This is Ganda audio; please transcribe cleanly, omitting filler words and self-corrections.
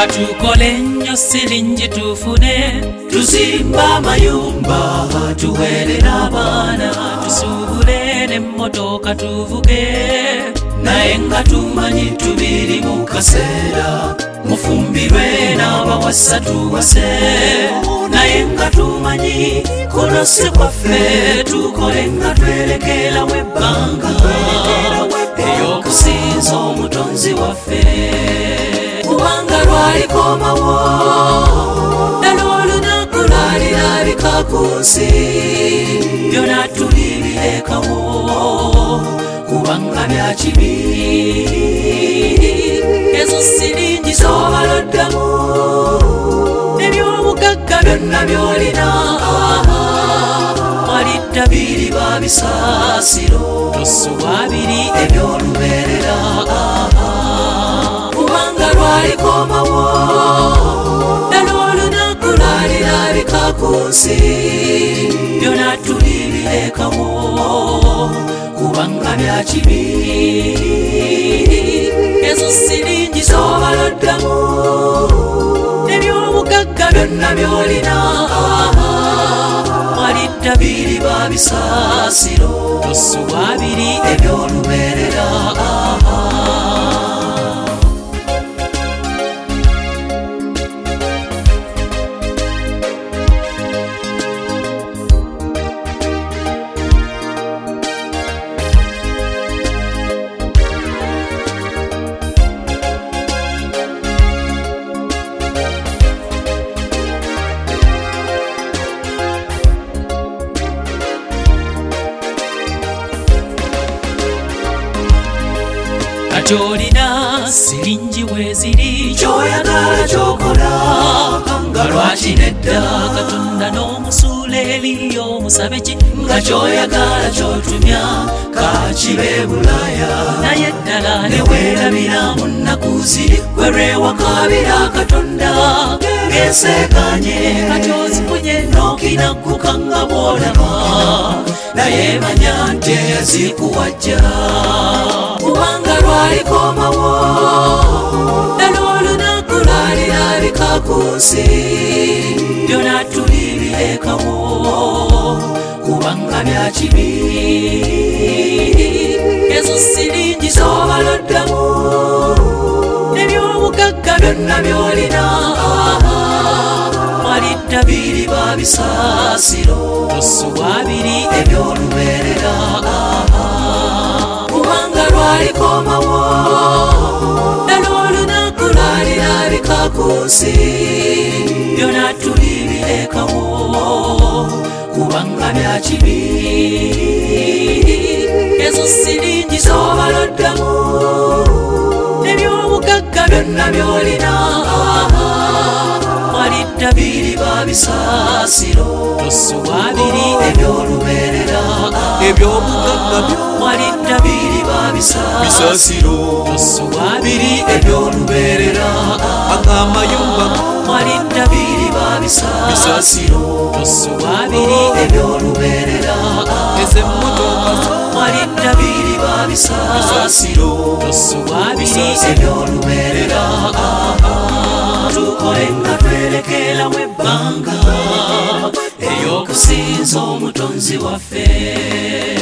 Tukole nnyo siringi tufune, tuzimba amayumba tuweere n'abaana, tusuubule n'emmotoka tuvuge, naye nga tumanyi tubiri mu kaseera, mufumbirwe n'abawasa tuwase, naye nga tumanyi kuno si kwaffe, tukole nga twerekeramu ebbanga ey'okusinza omutonzi waffe. Kubanga lwalikomawo ddala olunaku lwalirabika ku nsi, byonna tulibirekawo kubanga bya kibi, ezo siringi z'obaloddamu, eby'obugagga byonna by'olina, walidda biri ba bisaasiro, tosuubabiri eby'olubeerera. Kubanga lwalikomawo ddala olunaku lwalirabika ku nsi, byonna tulibirekawo kubanga bya kibi, ezo siringi z'obaloddamu, eby'obugagga byonna by'olina, walidda biri ba bisaasiro, tosuubabiri eby'olubeerera. Kyolina siringi weziri, kyoyagala kyokola, nga lwaki nedda Katonda n'omusuula eri omusabe ki, nga kyoyagala kyotumya kakibe Bulaaya, naye ddala ne weerabira mu nnaku ziri kwerwewakabira Katonda ng'enseekanye, kati ozifunye n'okinagguka nga bw'olaba, naye manya nti ezikuwajja. Kubanga lwalikomawo ddala olunaku lwalirabika ku nsi, byonna tulibirekawo kubanga bya kibi, ezo siringi z'obaloddamu, eby'obugagga byonna by'olina, walidda biri ba bisaasiro, tosuubabiri eby'olubeerera. Kubanga lwalikomawo ddala olunaku lwalirabika ku nsi, byonna tulibirekawo kubanga bya kibi, ezo siringi z'obaloddamu, eby'obugagga byonna by'olina, walidda biri ba bisaasiro, tosuubabiri eby'olubeerera. eby'obugagga walidda biri ba bisaasiro, tosuubabiri eby'olubeerera. Amayumba walidda biri ba bisaasiro, tosuubabiri eby'olubeerera. Ez'emmotoka walidda biri ba bisaasiro, tosuubabiri eby'olubeerera. Tukole nga twerekeramu ebbanga ey'okusinza omutonzi waffe.